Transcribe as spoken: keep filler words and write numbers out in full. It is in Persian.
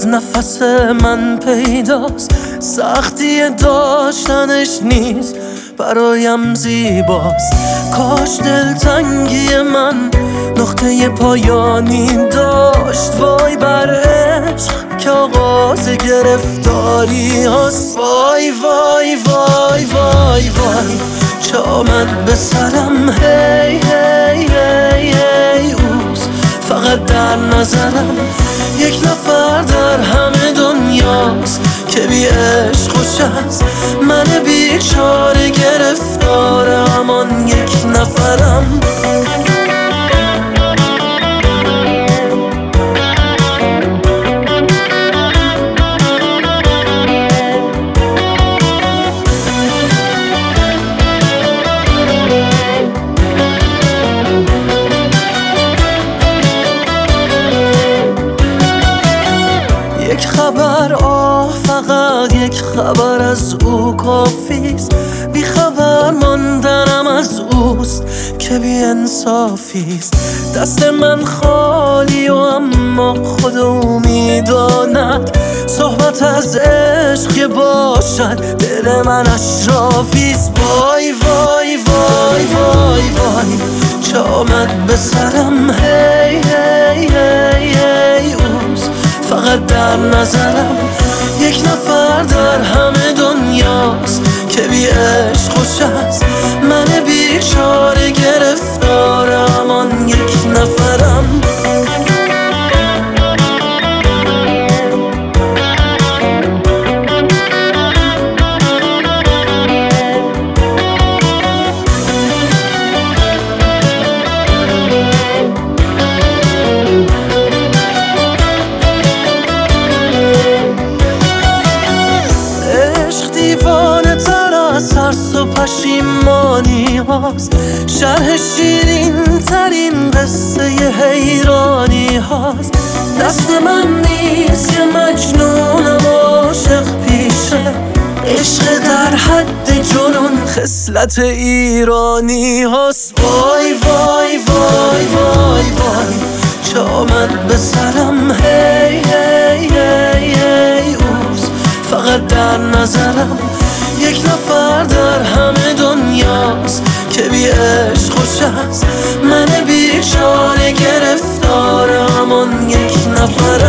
نفس من پیداست، سختی داشتنش نیست برایم زیباست. کاش دلتنگی من نقطه پایانی داشت. وای بر عشق که آغاز گرفتاری هست. وای وای وای وای وای چه آمد به سرم. هی هی هی هی اوز فقط در نظرم. یک نفر در همه دنیاست که بی عشق خوش است. من بیچاره گرفتار همان یک نفرم. یک خبر، آه فقط یک خبر از او کافیست. بی خبر ماندنم از اوست که بی انصافیست. دست من خالی و اما خود او میداند. صحبت از عشق که باشد دل من اشرافیست. وای وای وای وای وای چه آمد به سرم. هی هی هی هی اوز فقط در نظرم. یک نفر در همه دنیاست که بی عشق خوش است. من بیچاره گرفتار همان یک نفرم. دیوانه تر از ترس و پشیمانی هاست. شرح شیرین ترین قصه حیرانی هاست. دست من نیست که مجنونم عاشق پیشه. عشق در حد جنون خصلت ایرانی هاست. وای وای وای وای وای چه آمد به سرم. هی هی هی هی اوز فقط در نظرم. یک نفر در همه دنیاست که بی عشق خوش است. من بیچاره گرفتار همان یک نفر.